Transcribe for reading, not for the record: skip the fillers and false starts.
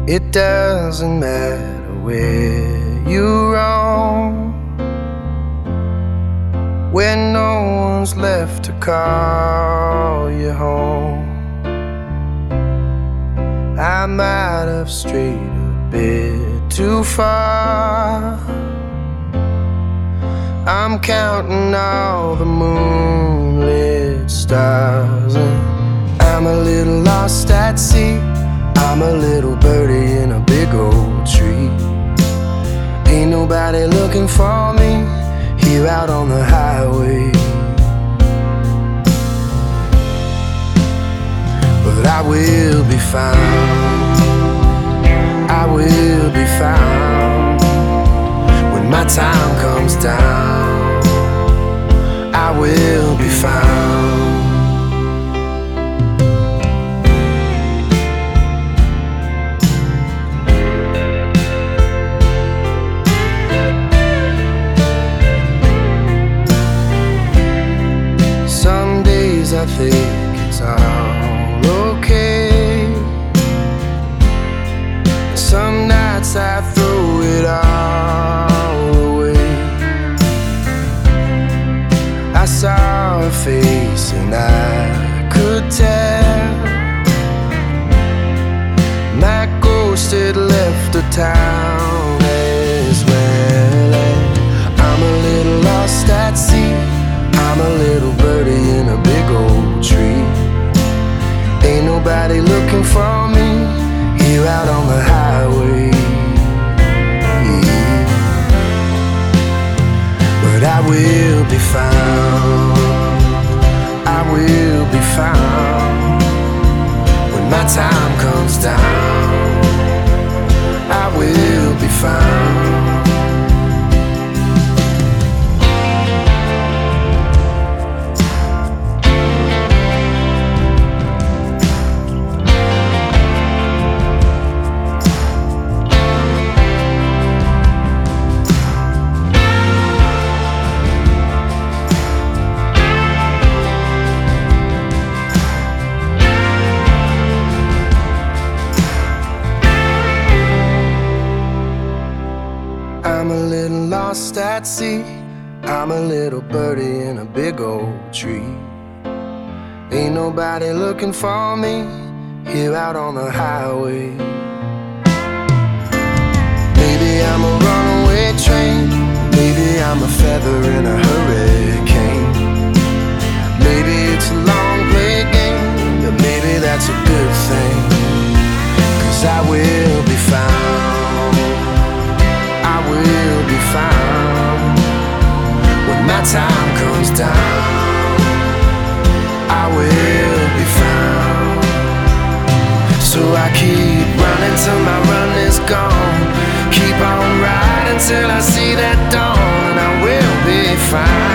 It doesn't matter where you roam, when no one's left to call you home. I might have strayed a bit too far. I'm counting all the moonlit stars, and I'm a little lost at sea. I'm a little birdie in a big old tree. Ain't nobody looking for me here out on the highway, but I will be found. I will be found when my time comes down. I will be found. Some days I think it's all okay. Some nights I throw it all away. I saw her face and I could tell my ghost had left the town as well. And I'm a little lost at sea. I'm a little birdie in a big old tree. Ain't nobody looking for me here out on the highway, but I will be found. I will be found when my time comes down. I will be found. I'm a little lost at sea. I'm a little birdie in a big old tree. Ain't nobody looking for me here out on the highway. Maybe I'm a runaway train. Maybe I'm a feather in a hurricane. Maybe it's a long play game, but maybe that's a good thing, 'cause I will be found. I will be found when my time comes down. I will be found. So I keep running till my run is gone. Keep on riding till I see that dawn, and I will be found.